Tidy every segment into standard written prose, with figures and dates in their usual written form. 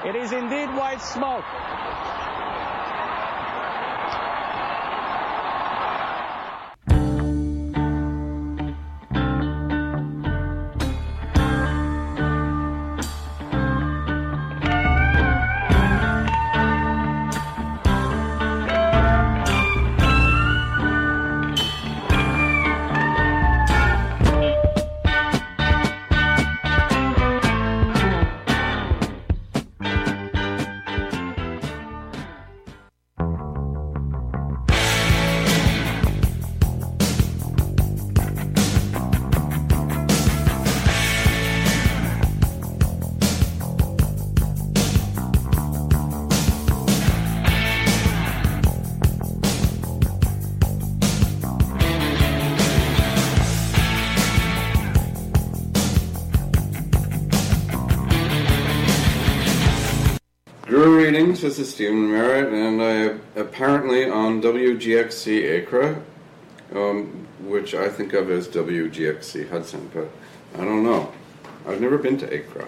It is indeed white smoke. Greetings, this is Stephen Merritt, and I apparently on WGXC Accra, which I think of as WGXC Hudson, but I don't know. I've never been to Accra.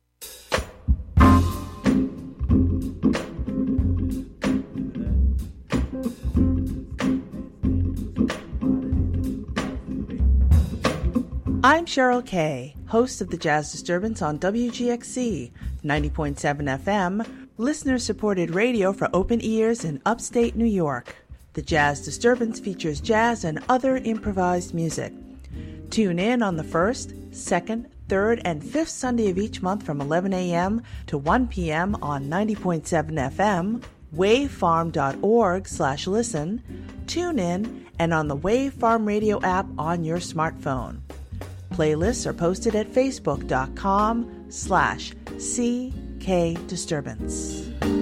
I'm Cheryl Kay, host of the Jazz Disturbance on WGXC 90.7 FM, listener-supported radio for open ears in upstate New York. The Jazz Disturbance features jazz and other improvised music. Tune in on the first, second, third, and fifth Sunday of each month from 11 a.m. to 1 p.m. on 90.7 FM, wavefarm.org/listen, tune in, and on the Wave Farm Radio app on your smartphone. Playlists are posted at facebook.com/CK Disturbance.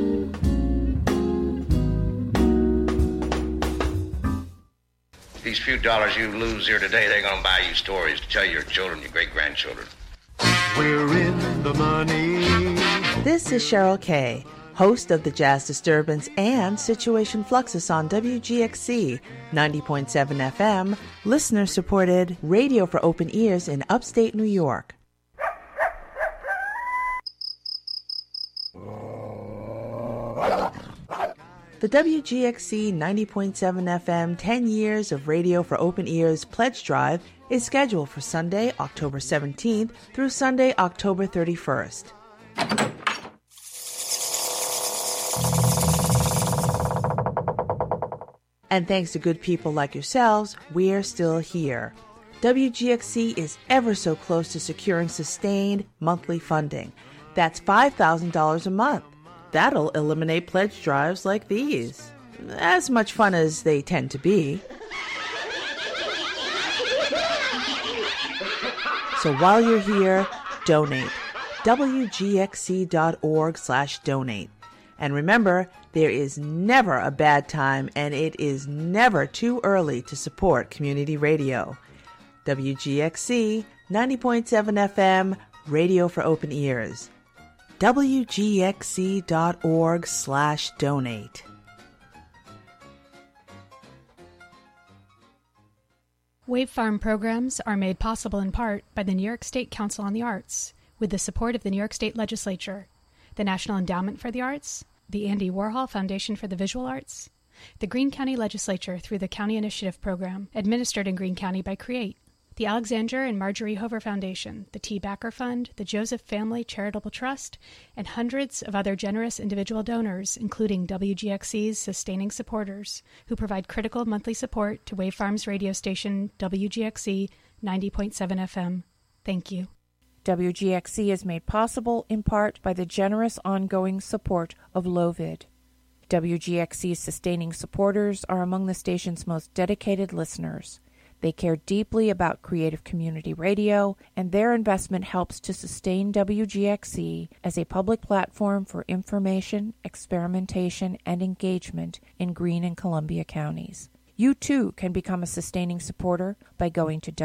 These few dollars you lose here today, they're going to buy you stories to tell your children, your great-grandchildren. We're in the money. This is Cheryl Kay, host of the Jazz Disturbance and Situation Fluxus on WGXC 90.7 FM, listener-supported radio for open ears in upstate New York. The WGXC 90.7 FM 10 Years of Radio for Open Ears Pledge Drive is scheduled for Sunday, October 17th through Sunday, October 31st. And thanks to good people like yourselves, we're still here. WGXC is ever so close to securing sustained monthly funding. That's $5,000 a month. That'll eliminate pledge drives like these. As much fun as they tend to be. So while you're here, donate. WGXC.org/donate. And remember, there is never a bad time, and it is never too early to support community radio. WGXC 90.7 FM, radio for open ears. WGXC.org/donate. Wave Farm programs are made possible in part by the New York State Council on the Arts, with the support of the New York State Legislature, the National Endowment for the Arts, the Andy Warhol Foundation for the Visual Arts, the Greene County Legislature through the County Initiative Program, administered in Greene County by CREATE, the Alexander and Marjorie Hover Foundation, the T. Backer Fund, the Joseph Family Charitable Trust, and hundreds of other generous individual donors, including WGXC's sustaining supporters, who provide critical monthly support to Wave Farm's radio station, WGXC 90.7 FM. Thank you. WGXC is made possible in part by the generous ongoing support of Lovid. WGXC's sustaining supporters are among the station's most dedicated listeners. They care deeply about creative community radio, and their investment helps to sustain WGXC as a public platform for information, experimentation, and engagement in Greene and Columbia counties. You too can become a sustaining supporter by going to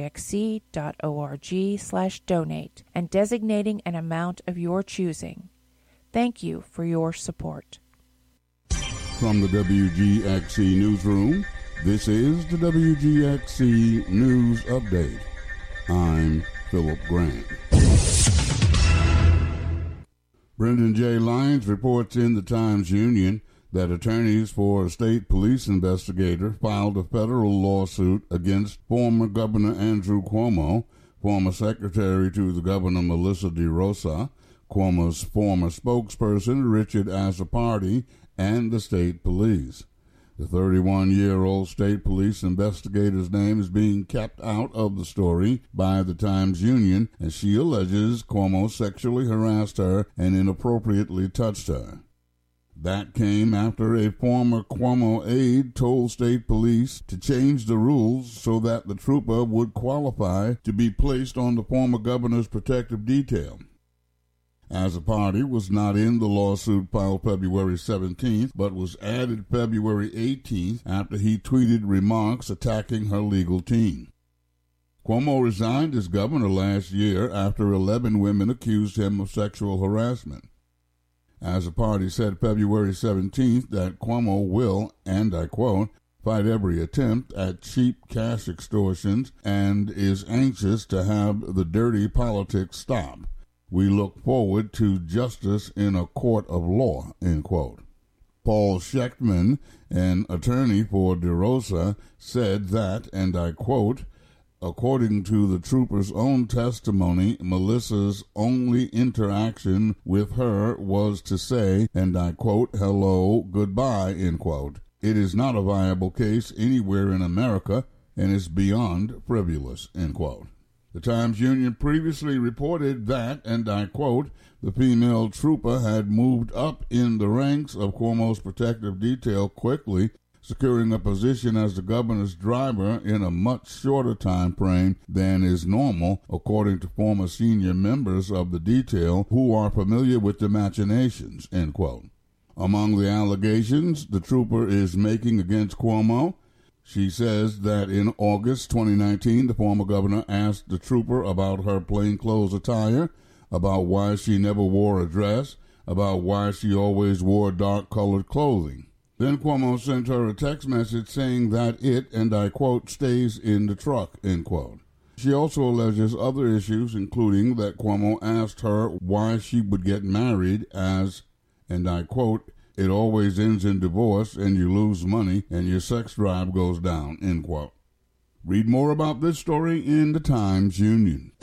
wgxc.org/donate and designating an amount of your choosing. Thank you for your support. From the WGXC Newsroom, this is the WGXC News Update. I'm Philip Grant. Brendan J. Lyons reports in the Times-Union that attorneys for a state police investigator filed a federal lawsuit against former Governor Andrew Cuomo, former secretary to the governor Melissa DeRosa, Cuomo's former spokesperson Richard Azzopardi, and the state police. The 31-year-old state police investigator's name is being kept out of the story by the Times-Union, as she alleges Cuomo sexually harassed her and inappropriately touched her. That came after a former Cuomo aide told state police to change the rules so that the trooper would qualify to be placed on the former governor's protective detail. Azzopardi was not in the lawsuit filed February 17th, but was added February 18th after he tweeted remarks attacking her legal team. Cuomo resigned as governor last year after 11 women accused him of sexual harassment. Azzopardi said February 17th that Cuomo will, and I quote, fight every attempt at cheap cash extortions and is anxious to have the dirty politics stop. We look forward to justice in a court of law, end quote. Paul Schechtman, an attorney for DeRosa, said that, and I quote, according to the trooper's own testimony, Melissa's only interaction with her was to say, and I quote, hello, goodbye, end quote. It is not a viable case anywhere in America and is beyond frivolous, end quote. The Times-Union previously reported that, and I quote, the female trooper had moved up in the ranks of Cuomo's protective detail quickly, securing a position as the governor's driver in a much shorter time frame than is normal, according to former senior members of the detail who are familiar with the machinations, end quote. Among the allegations the trooper is making against Cuomo, she says that in August 2019, the former governor asked the trooper about her plainclothes attire, about why she never wore a dress, about why she always wore dark-colored clothing. Then Cuomo sent her a text message saying that it, and I quote, stays in the truck, end quote. She also alleges other issues, including that Cuomo asked her why she would get married as, and I quote, it always ends in divorce and you lose money and your sex drive goes down, end quote. Read more about this story in the Times-Union.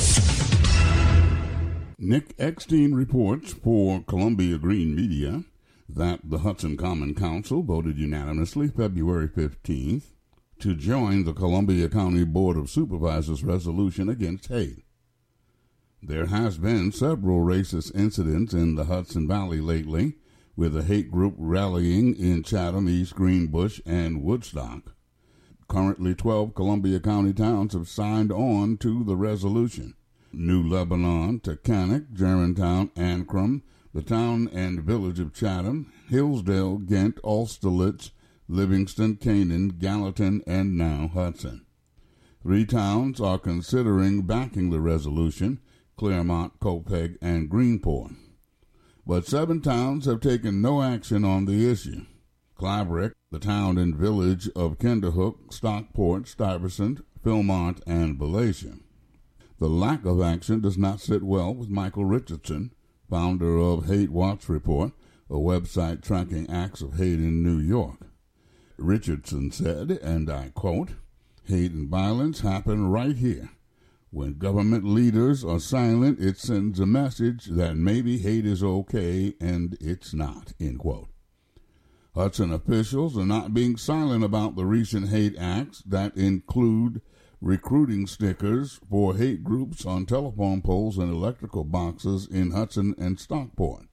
Nick Eckstein reports for Columbia Green Media that the Hudson Common Council voted unanimously February 15th to join the Columbia County Board of Supervisors resolution against hate. There has been several racist incidents in the Hudson Valley lately, with a hate group rallying in Chatham, East Greenbush, and Woodstock. Currently, 12 Columbia County towns have signed on to the resolution. New Lebanon, Taconic, Germantown, Ancrum, the town and village of Chatham, Hillsdale, Ghent, Austerlitz, Livingston, Canaan, Gallatin, and now Hudson. 3 towns are considering backing the resolution, Claremont, Copiague, and Greenport. But 7 towns have taken no action on the issue. Claverack, the town and village of Kinderhook, Stockport, Stuyvesant, Philmont, and Valatia. The lack of action does not sit well with Michael Richardson, founder of Hate Watch Report, a website tracking acts of hate in New York. Richardson said, and I quote, hate and violence happen right here. When government leaders are silent, it sends a message that maybe hate is okay and it's not, end quote. Hudson officials are not being silent about the recent hate acts that include recruiting stickers for hate groups on telephone poles and electrical boxes in Hudson and Stockport.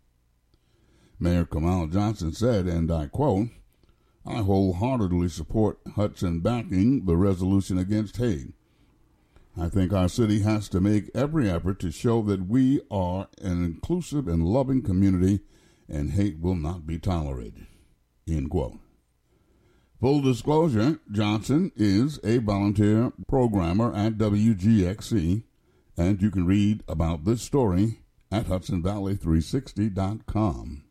Mayor Kamal Johnson said, and I quote, I wholeheartedly support Hudson backing the resolution against hate. I think our city has to make every effort to show that we are an inclusive and loving community and hate will not be tolerated, end quote. Full disclosure, Johnson is a volunteer programmer at WGXC, and you can read about this story at HudsonValley360.com.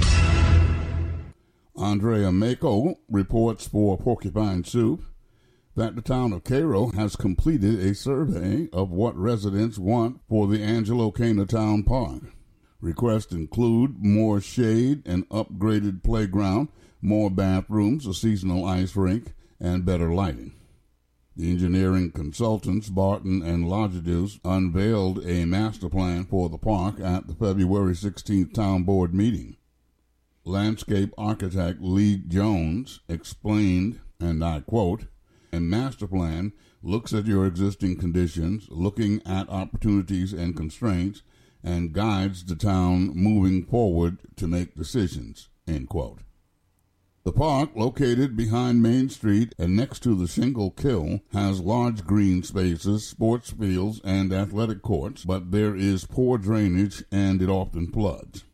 Andrea Mako reports for Porcupine Soup that the town of Cairo has completed a survey of what residents want for the Angelo Cana Town Park. Requests include more shade, an upgraded playground, more bathrooms, a seasonal ice rink, and better lighting. The engineering consultants, Barton and Lodgedeus, unveiled a master plan for the park at the February 16th Town Board meeting. Landscape architect Lee Jones explained, and I quote, "A master plan looks at your existing conditions, looking at opportunities and constraints, and guides the town moving forward to make decisions," end quote. The park, located behind Main Street and next to the Shingle Kill, has large green spaces, sports fields, and athletic courts, but there is poor drainage and it often floods.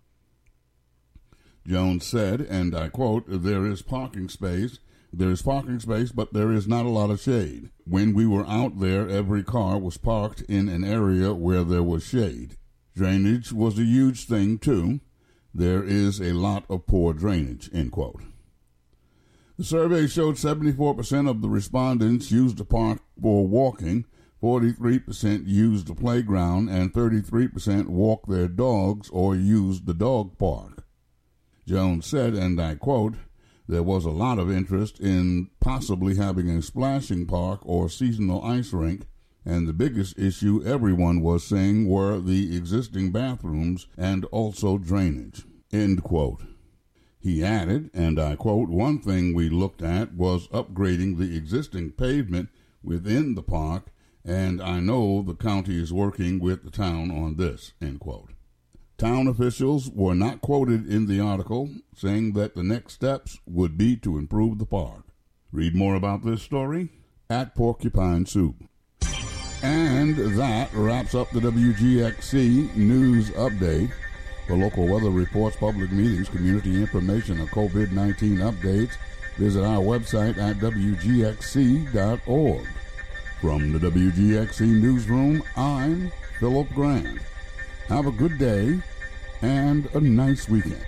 Jones said, and I quote, there is parking space, but there is not a lot of shade. When we were out there, every car was parked in an area where there was shade. Drainage was a huge thing, too. There is a lot of poor drainage," end quote. The survey showed 74% of the respondents used the park for walking, 43% used the playground, and 33% walked their dogs or used the dog park. Jones said, and I quote, "There was a lot of interest in possibly having a splashing park or seasonal ice rink, and the biggest issue everyone was saying were the existing bathrooms and also drainage," end quote. He added, and I quote, "One thing we looked at was upgrading the existing pavement within the park, and I know the county is working with the town on this," end quote. Town officials were not quoted in the article, saying that the next steps would be to improve the park. Read more about this story at Porcupine Soup. And that wraps up the WGXC News Update. For local weather reports, public meetings, community information, and COVID-19 updates, visit our website at WGXC.org. From the WGXC Newsroom, I'm Philip Grant. Have a good day and a nice weekend.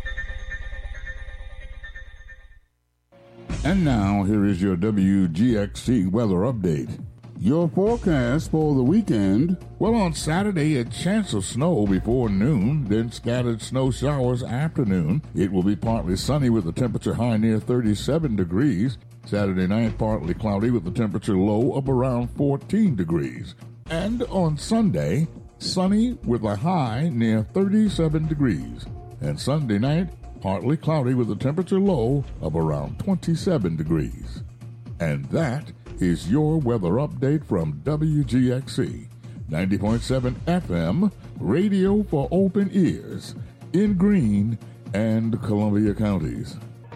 And now, here is your WGXC weather update. Your forecast for the weekend. Well, on Saturday, a chance of snow before noon, then scattered snow showers afternoon. It will be partly sunny with the temperature high near 37 degrees. Saturday night, partly cloudy with the temperature low of around 14 degrees. And on Sunday, sunny with a high near 37 degrees. And Sunday night, partly cloudy with a temperature low of around 27 degrees. And that is your weather update from WGXC 90.7 FM, radio for open ears, in Greene and Columbia counties.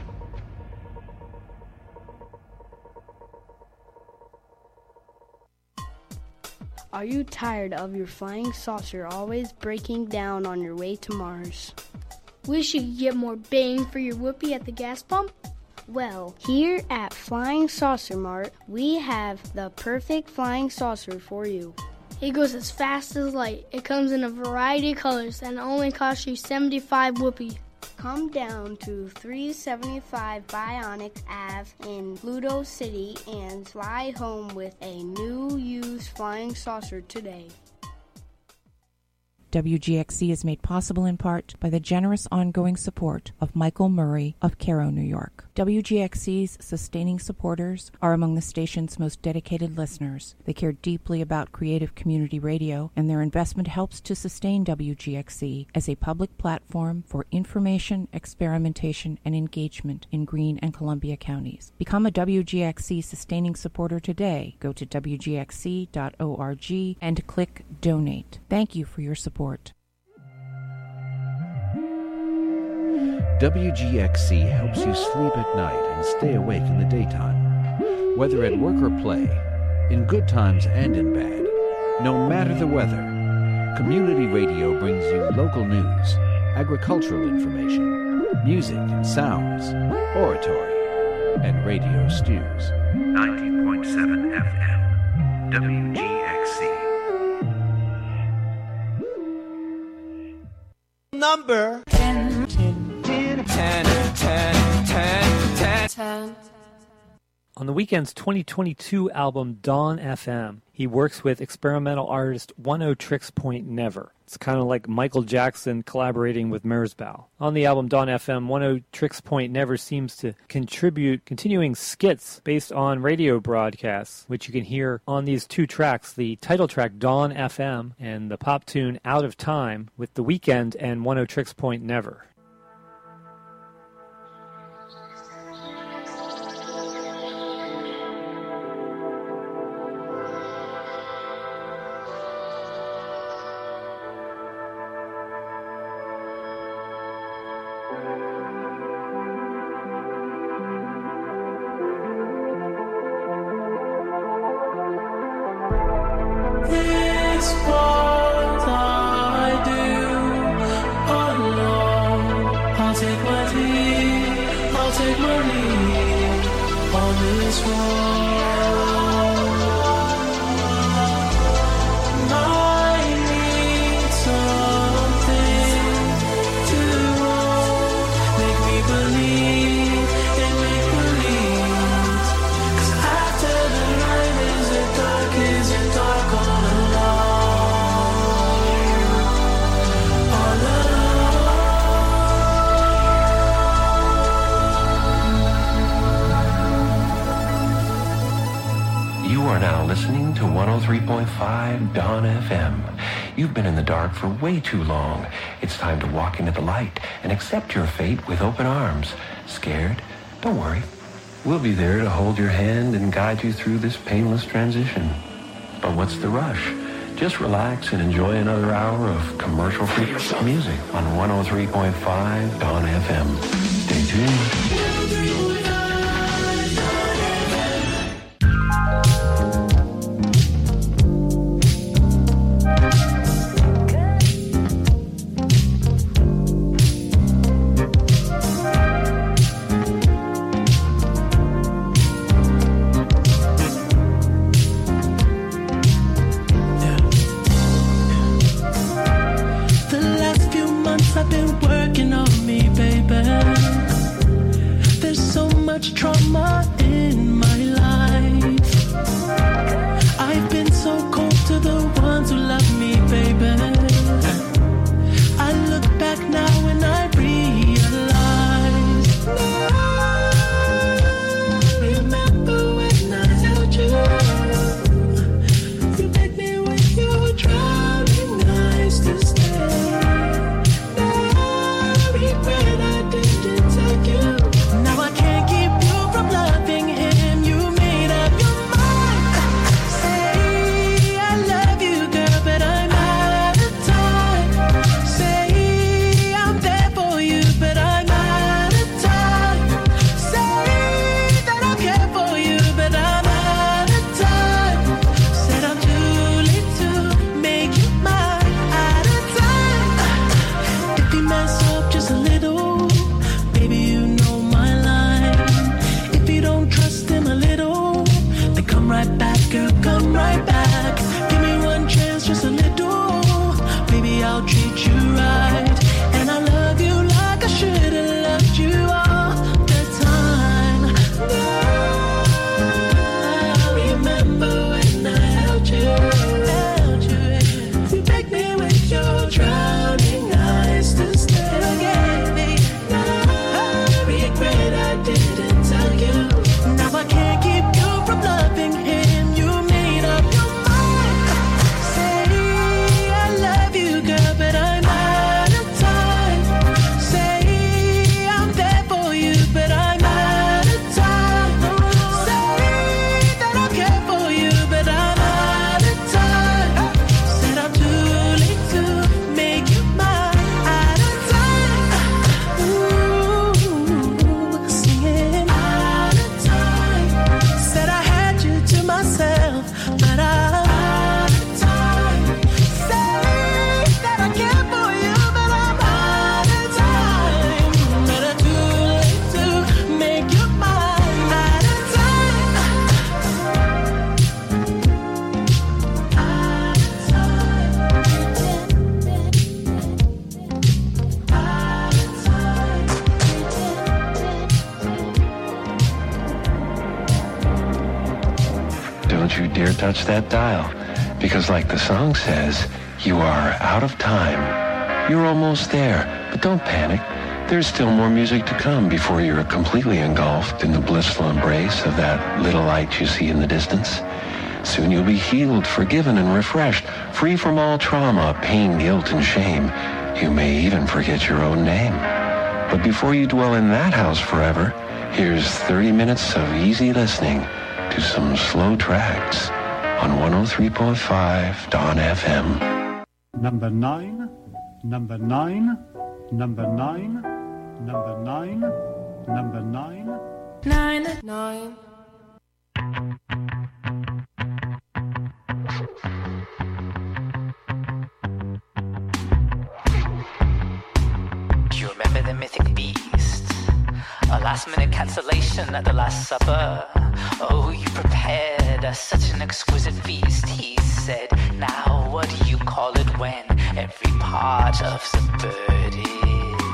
Are you tired of your flying saucer always breaking down on your way to Mars? Wish you could get more bang for your whoopee at the gas pump? Well, here at Flying Saucer Mart, we have the perfect flying saucer for you. It goes as fast as light. It comes in a variety of colors and only costs you 75 whoopee. Come down to 375 Bionic Ave in Pluto City and fly home with a new used flying saucer today. WGXC is made possible in part by the generous ongoing support of Michael Murray of Cairo, New York. WGXC's sustaining supporters are among the station's most dedicated listeners. They care deeply about creative community radio, and their investment helps to sustain WGXC as a public platform for information, experimentation, and engagement in Greene and Columbia counties. Become a WGXC sustaining supporter today. Go to WGXC.org and click Donate. Thank you for your support. WGXC helps you sleep at night and stay awake in the daytime. Whether at work or play, in good times and in bad, no matter the weather, community radio brings you local news, agricultural information, music and sounds, oratory, and radio stews. 90.7 FM, WGXC. Number 10, 10, 10, 10, 10, 10, 10. On The Weeknd's 2022 album Dawn FM, he works with experimental artist 1-0-Tricks-Point-Never. It's kind of like Michael Jackson collaborating with Merzbow. On the album Dawn FM, 1-0-Tricks-Point-Never seems to contribute continuing skits based on radio broadcasts, which you can hear on these two tracks, the title track Dawn FM and the pop tune Out of Time with The Weeknd and 1-0-Tricks-Point-Never. Listening to 103.5 Dawn FM. You've been in the dark for way too long. It's time to walk into the light and accept your fate with open arms. Scared? Don't worry. We'll be there to hold your hand and guide you through this painless transition. But what's the rush? Just relax and enjoy another hour of commercial-free music on 103.5 Dawn FM. Stay tuned. I've been working on me, baby. touch that dial. Because like the song says, you are out of time. You're almost there, but don't panic. There's still more music to come before you're completely engulfed in the blissful embrace of that little light you see in the distance. Soon you'll be healed, forgiven, and refreshed, free from all trauma, pain, guilt, and shame. You may even forget your own name. But before you dwell in that house forever, here's 30 minutes of easy listening to some slow tracks on 103.5 Dawn FM. Number 9, number 9, number 9, number 9, number 9. 9, 9. Do you remember the mythic beast? A last-minute cancellation at the Last Supper. Oh, you prepared us such an exquisite feast. He said, now what do you call it when every part of the bird is used?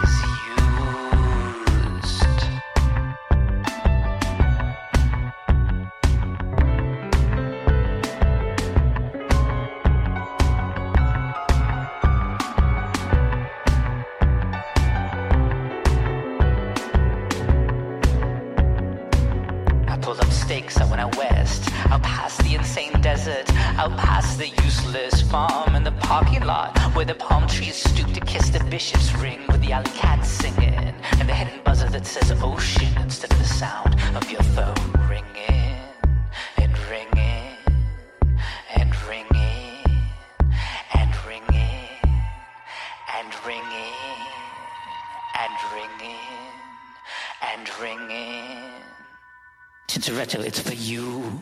I went out west, out past the insane desert, out past the useless farm and the parking lot where the palm trees stoop to kiss the bishop's ring with the alley cat singing and the hidden buzzer that says ocean instead of the sound of your phone ringing and ringing and ringing and ringing and ringing and ringing and ringing. Tintoretto, it's for you.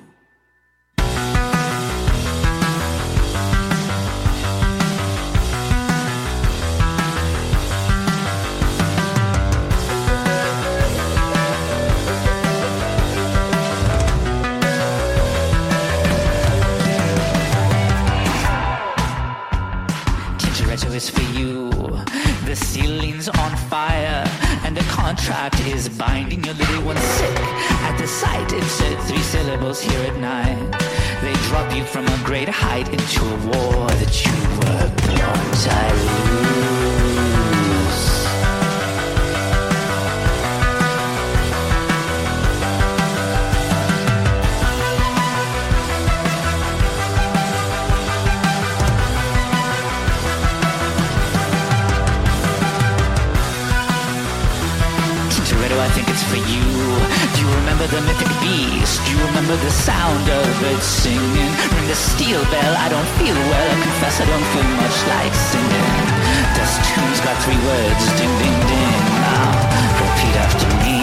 Tintoretto is for you. The ceiling's on fire and the contract is binding your little one sick. At the sight, insert 3 syllables here at night. They drop you from a great height into a war that you were born to lose. I think it's for you. Do you remember the mythic beast? Do you remember the sound of it singing? Ring the steel bell, I don't feel well. I confess I don't feel much like singing. This tune's got 3 words, ding, ding, ding. Now, repeat after me.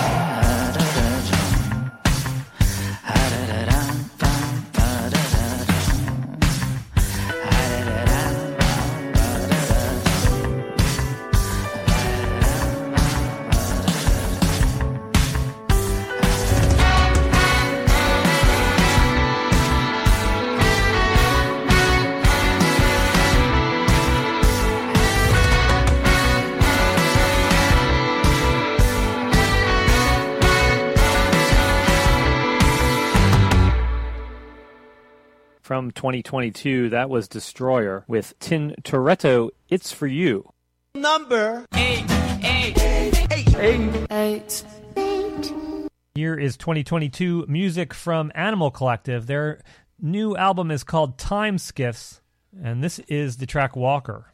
From 2022, that was Destroyer with Tintoretto, It's For You. Number 8. Here is 2022 music from Animal Collective. Their new album is called Time Skiffs, and this is the track Walker.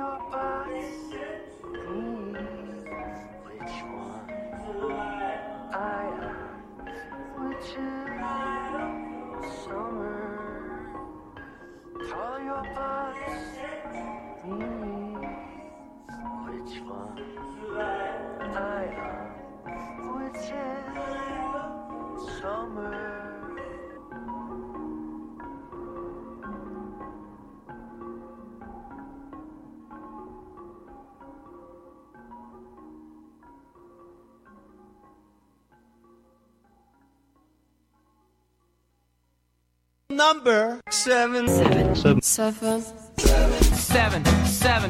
your body, which one I am, which is summer. Call your body, which one I am, which is summer. Number 7. 7. 7. 7. 7. 7.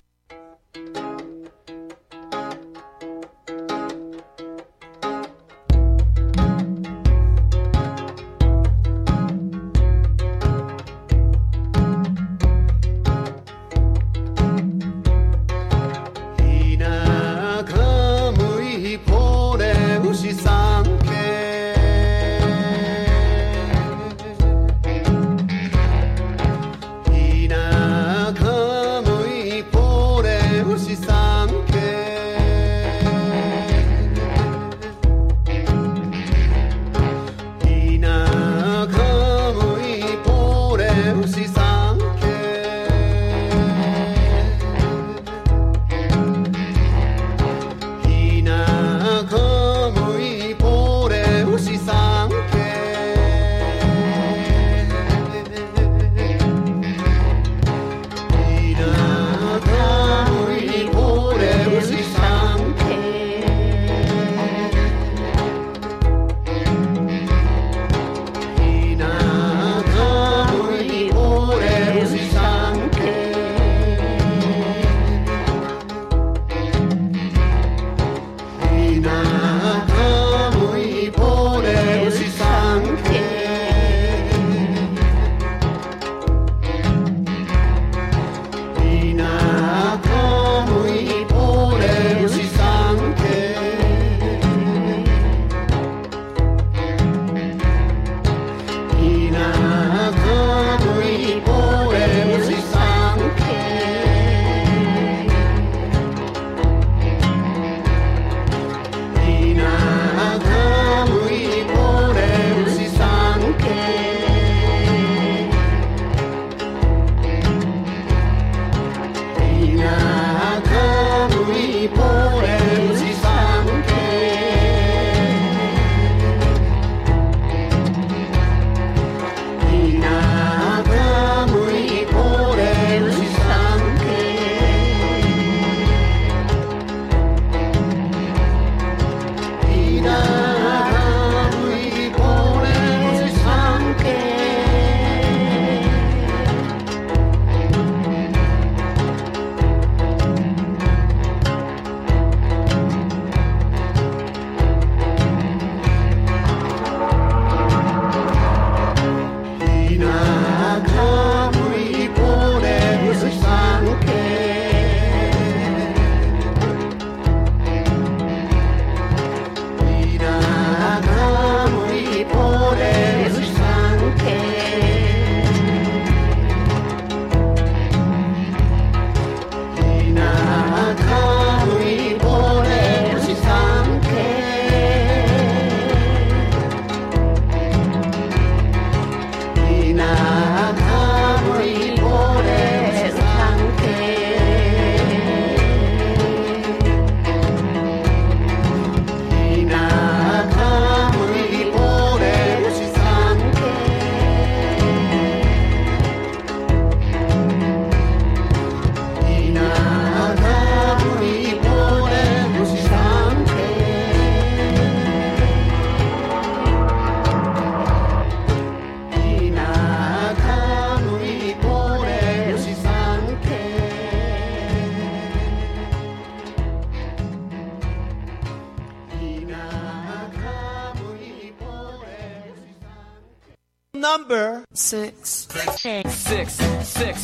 Number 6. 6. 6. 6.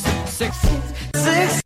6.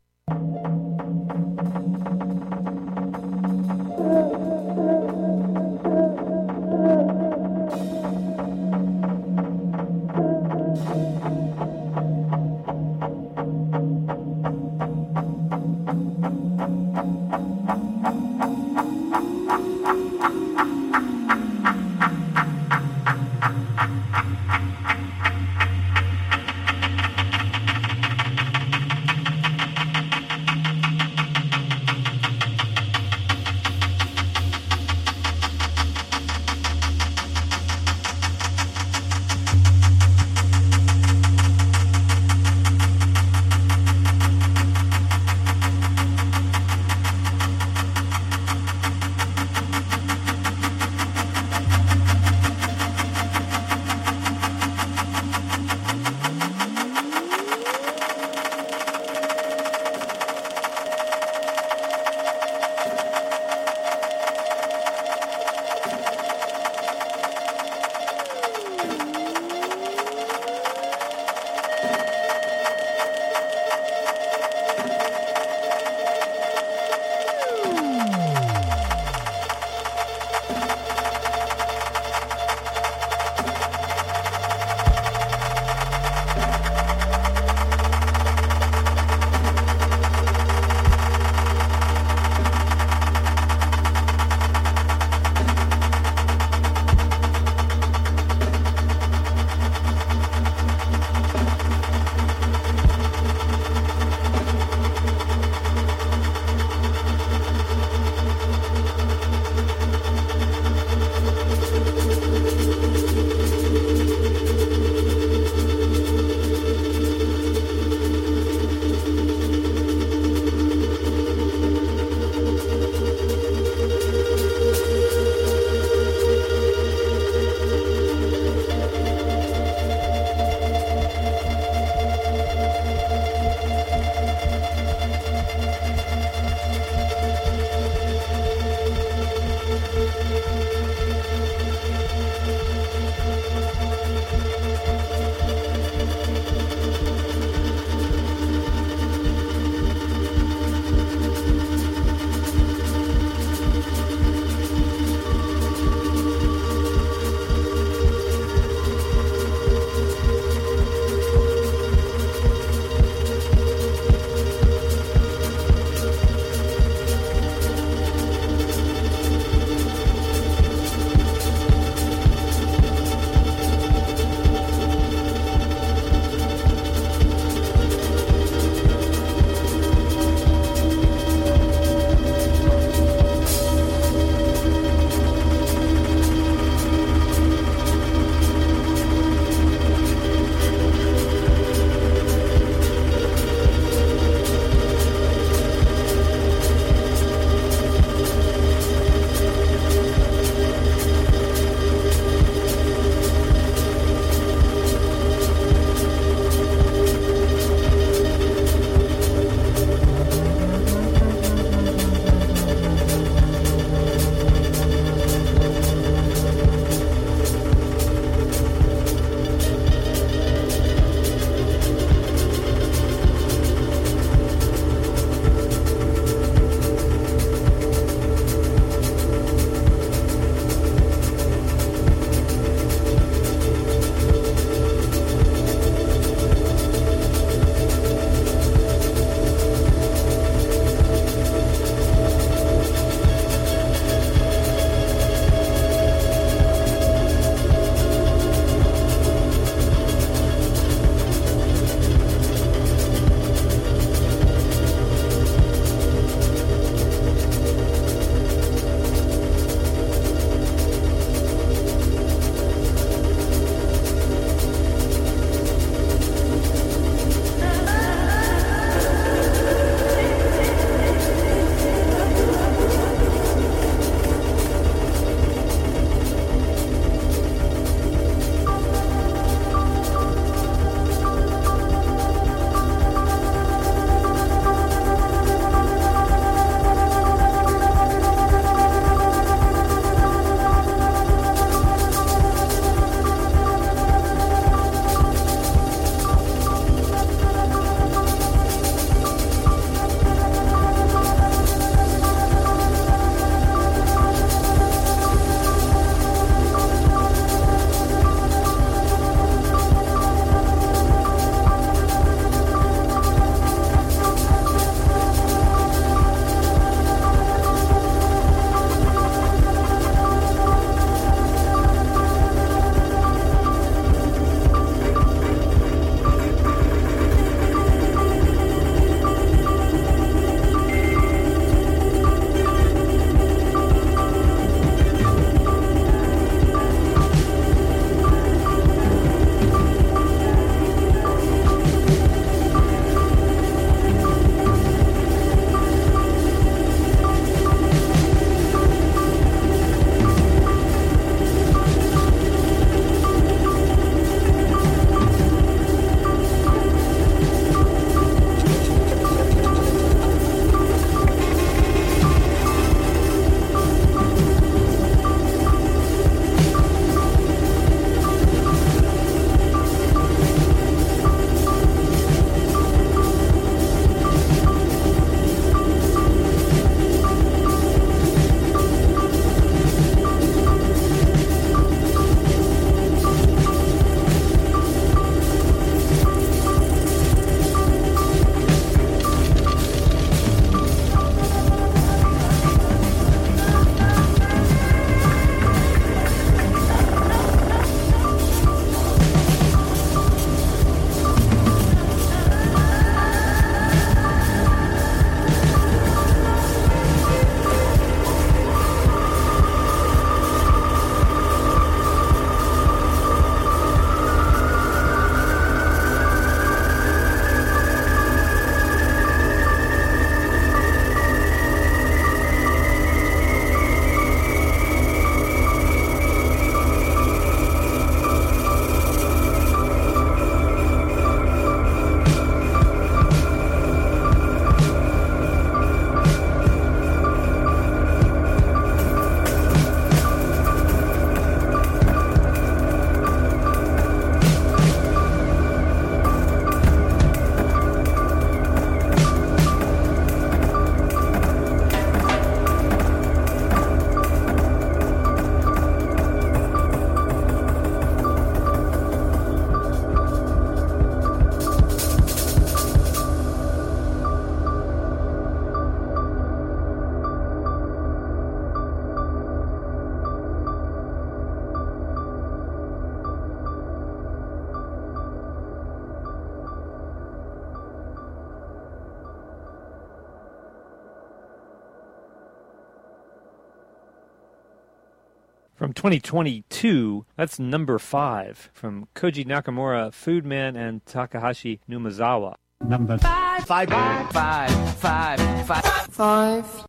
From 2022, that's number 5 from Koji Nakamura, Foodman, and Takahashi Numazawa. Number 5, 5, 5, 5, 5, 5.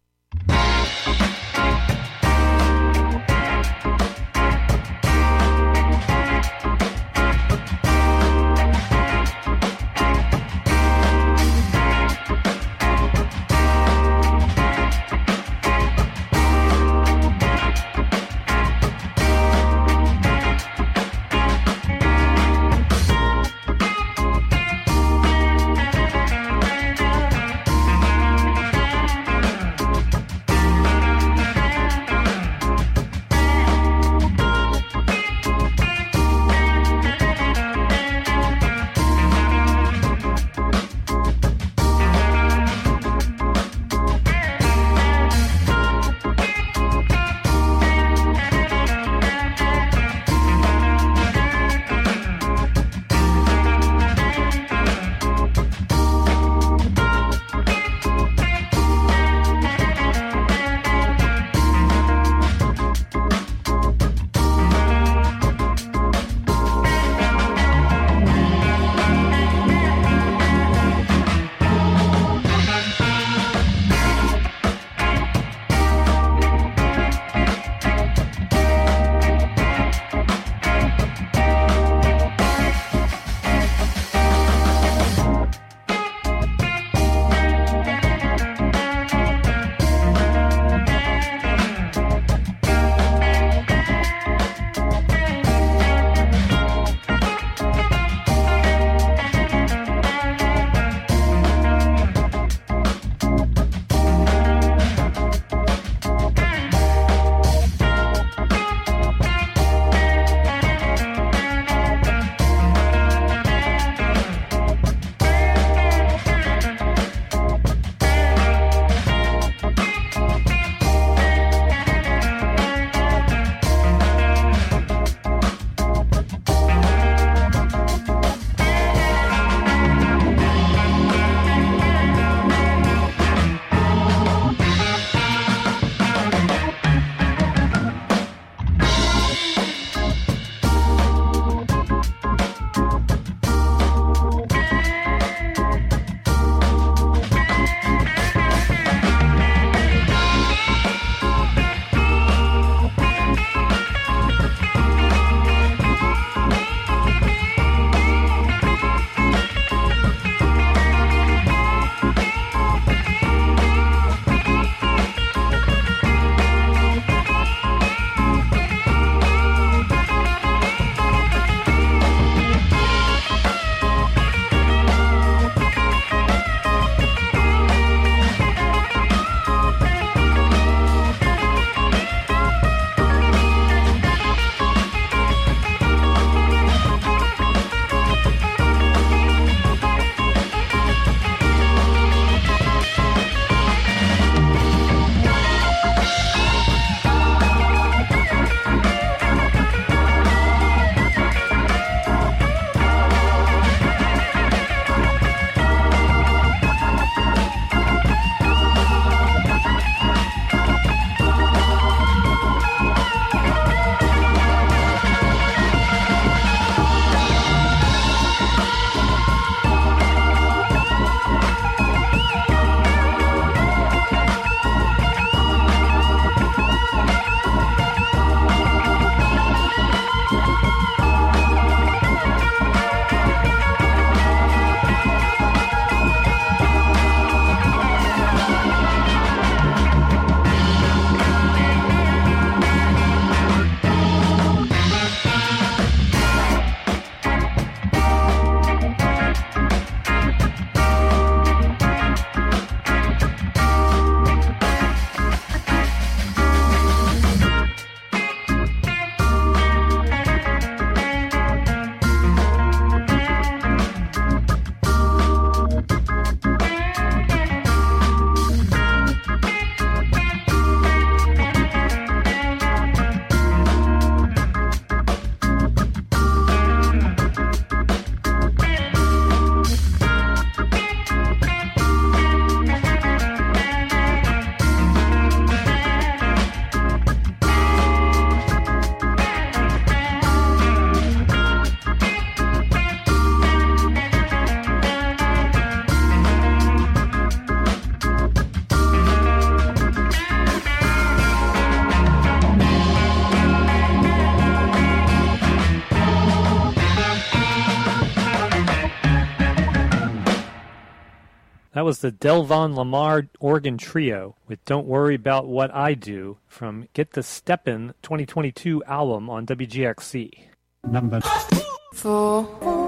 That was the Delvon Lamar Organ Trio with Don't Worry About What I Do from Get the Steppin' 2022 album on WGXC. Number 4.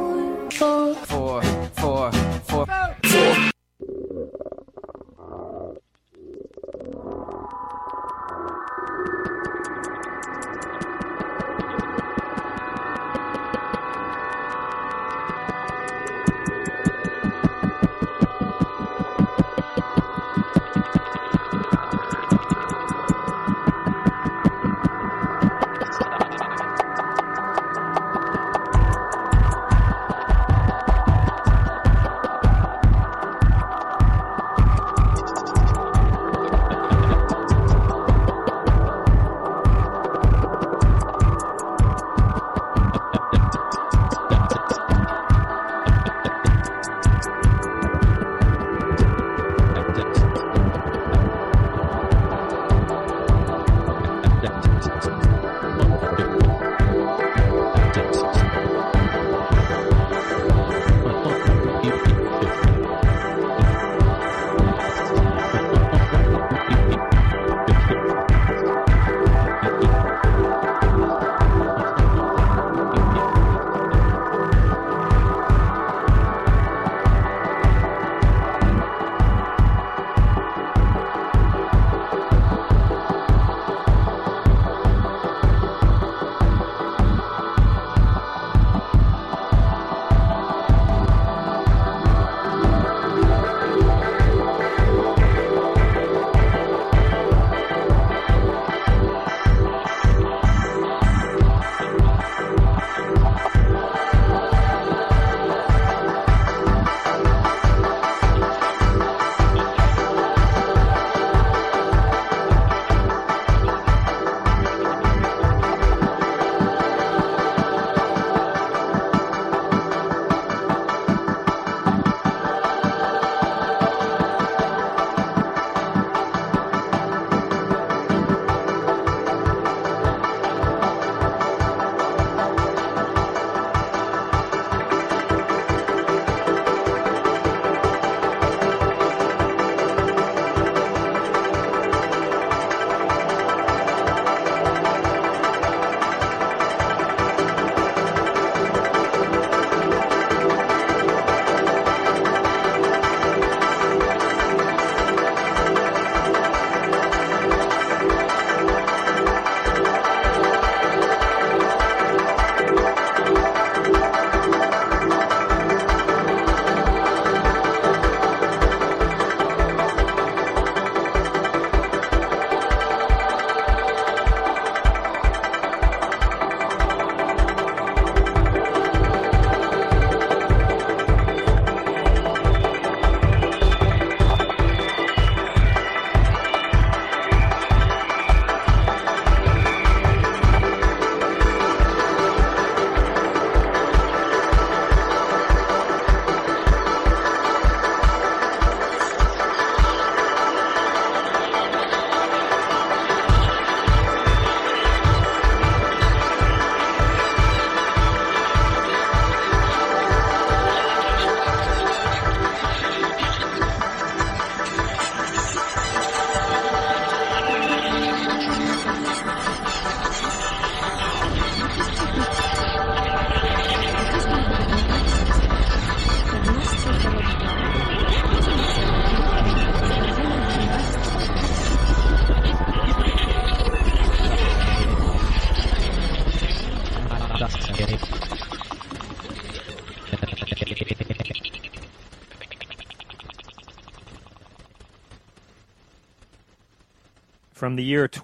From the year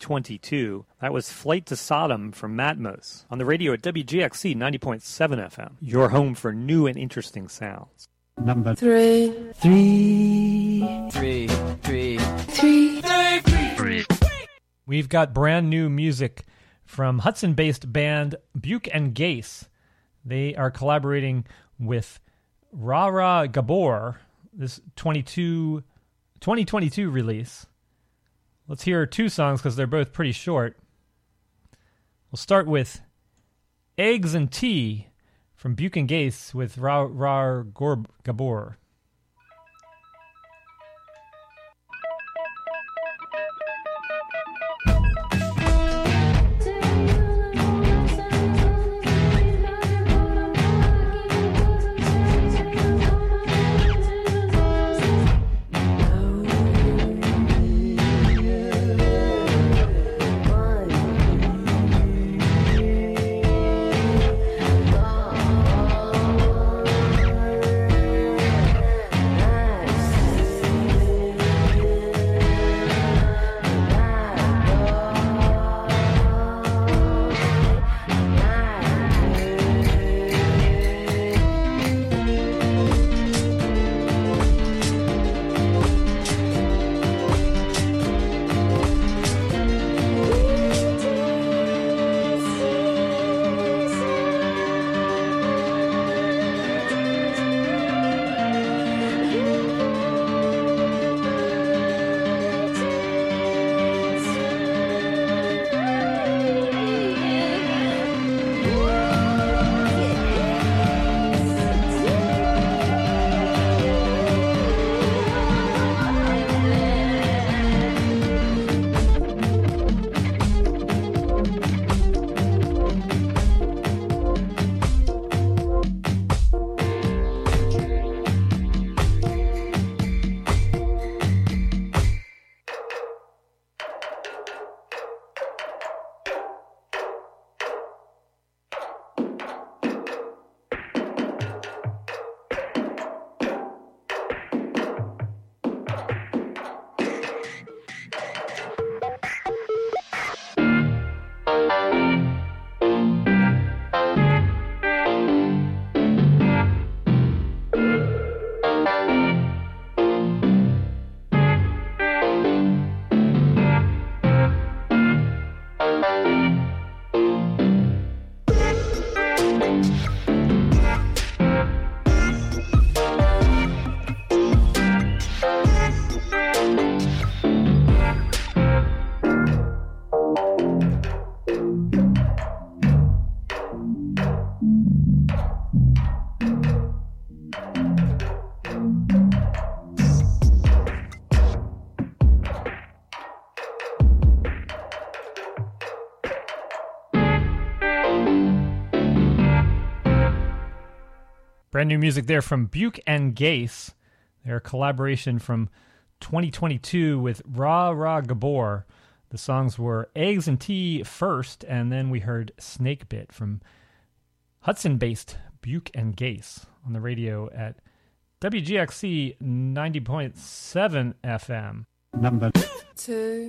2022, that was Flight to Sodom from Matmos on the radio at WGXC 90.7 FM, your home for new and interesting sounds. Number 3. We've got brand new music from Hudson-based band Buke and Gase. They are collaborating with Rara Gabor, this 2022 release. Let's hear two songs because they're both pretty short. We'll start with Eggs and Tea from Buke and Gase with Rar Gabor. Brand new music there from Buke and Gase. Their collaboration from 2022 with Ra Ra Gabor. The songs were Eggs and Tea first, and then we heard Snake Bit from Hudson-based Buke and Gase on the radio at WGXC 90.7 FM. Number 2.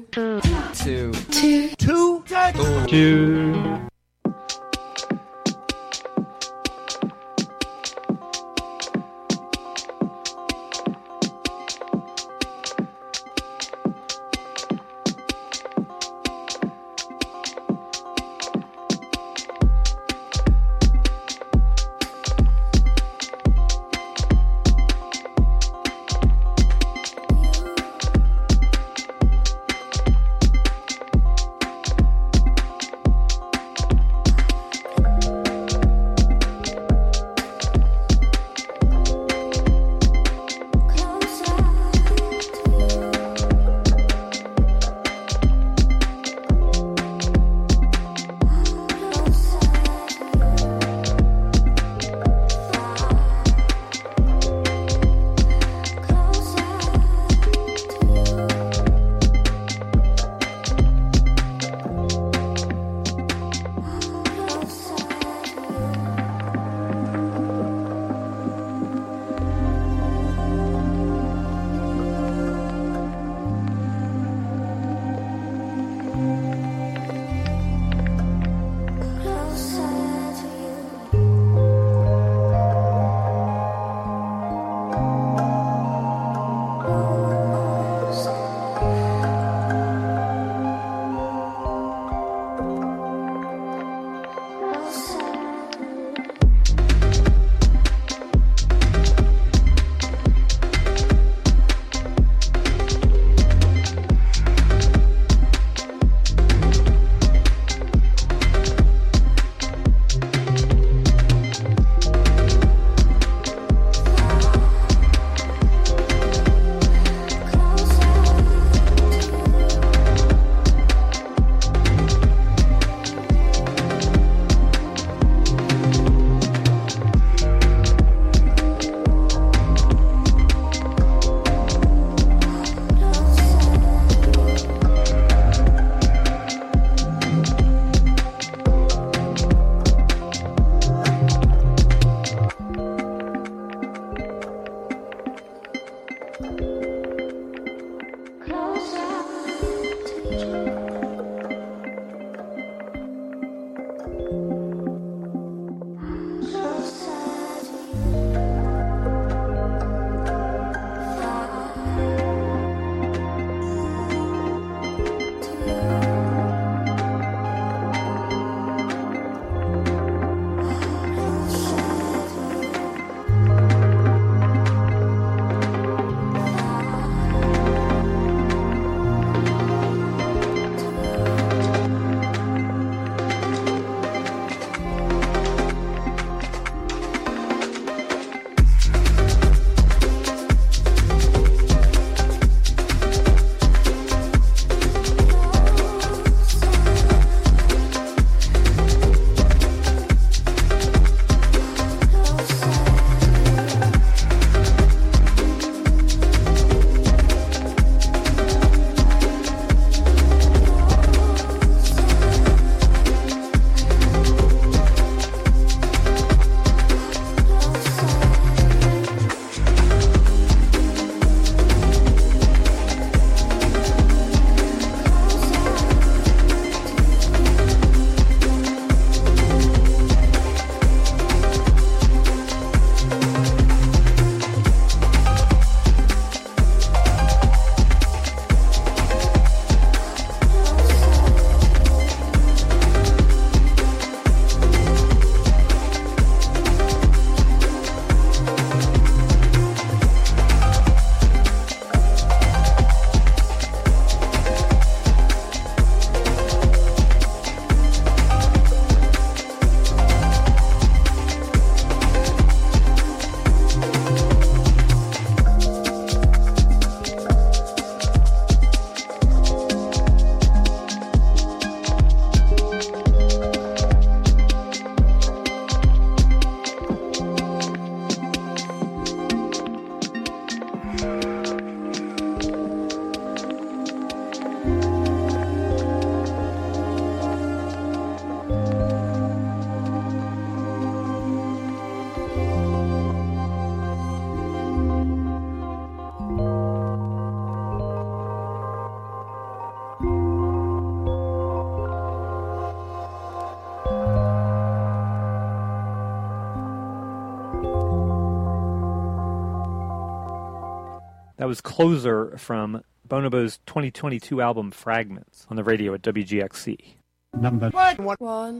That was Closer from Bonobo's 2022 album Fragments on the radio at WGXC. Number one.